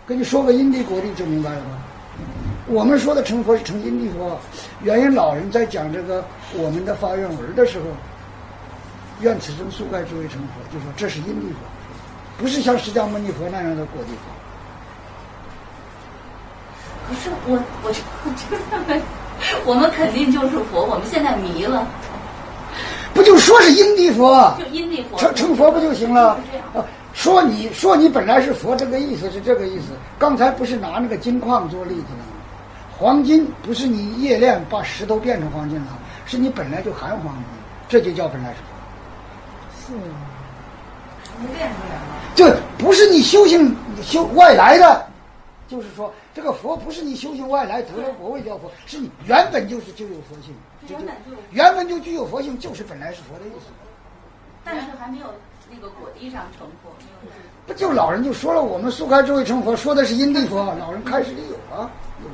跟你说个因地果地就明白了吧？我们说的成佛是成因地佛，原因老人在讲这个我们的发愿文的时候，愿此生速盖诸位成佛，就说这是因地佛，不是像释迦牟尼佛那样的果地佛。 可是我觉得我们肯定就是佛，我们现在迷了。 不就说是因地佛， 就因地佛成佛不就行了？ 就是这样。 说你本来是佛，这个意思是这个意思。刚才不是拿那个金矿做例子了吗？黄金不是你冶炼把石头变成黄金了，是你本来就含黄金，这就叫本来是佛。 是，没变出来了。 这不是你修外来的，就是说这个佛不是你修行外来得了果位叫佛，是你原本就有佛性，原本就具有佛性，就是本来是佛的意思。 但是还没有那个果地上成佛，没有。 不就老人就说了，我们速开诸位成佛，说的是因地佛，老人开始里有啊。